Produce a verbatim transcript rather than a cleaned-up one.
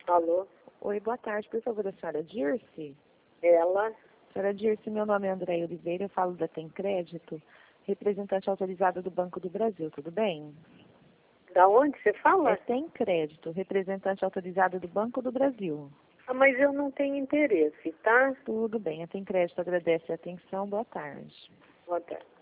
Alô? Oi, boa tarde. Por favor, a senhora Dirce? Ela? Senhora Dirce, meu nome é Andréia Oliveira, eu falo da Tem Crédito, representante autorizada do Banco do Brasil, tudo bem? Da onde você fala? É Tem Crédito, representante autorizada do Banco do Brasil. Ah, mas eu não tenho interesse, tá? Tudo bem, a Tem Crédito agradece a atenção, boa tarde. Boa tarde.